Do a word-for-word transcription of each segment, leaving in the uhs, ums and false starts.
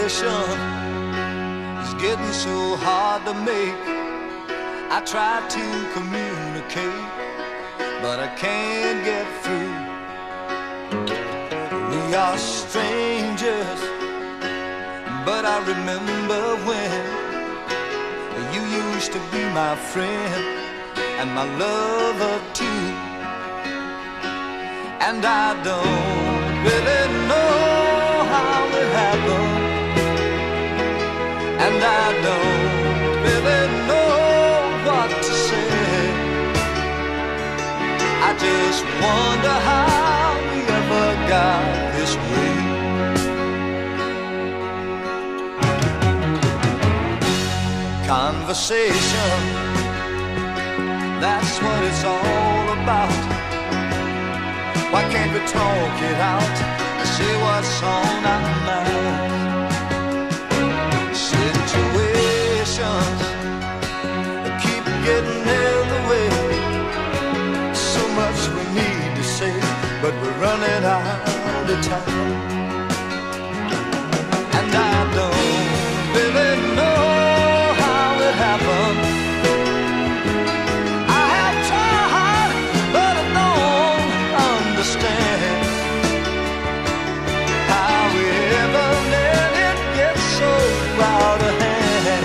conversation is getting so hard to make. I try to communicate, but I can't get through. We are strangers, but I remember when you used to be my friend and my lover too. And I don't really know how it happened, and I don't really know what to say. I just wonder how we ever got this way. Conversation, that's what it's all about. Why can't we talk it out and say what's on our mind? Situations keep getting in the way. So much we need to say, but we're running out of time. And I don't really know how it happened. I have tried, but I don't understand how we ever let it get so out of hand.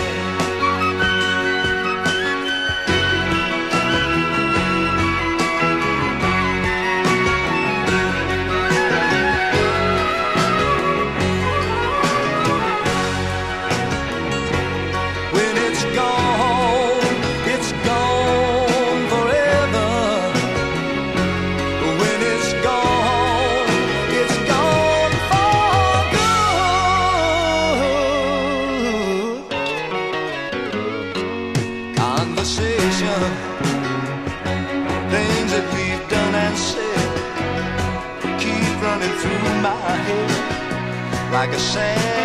When it's gone, it's gone forever. When it's gone, it's gone for good. Conversation, things that we've done and said, keep running through my head like a sad